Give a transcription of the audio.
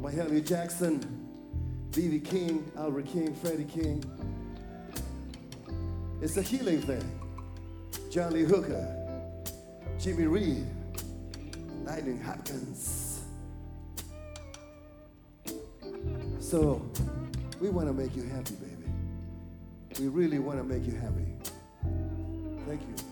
Mahalia Jackson, B.B. King, Albert King, Freddie King. It's a healing thing. John Lee Hooker, Jimmy Reed, Lightning Hopkins. So we want to make you happy, baby. We really want to make you happy. Thank you.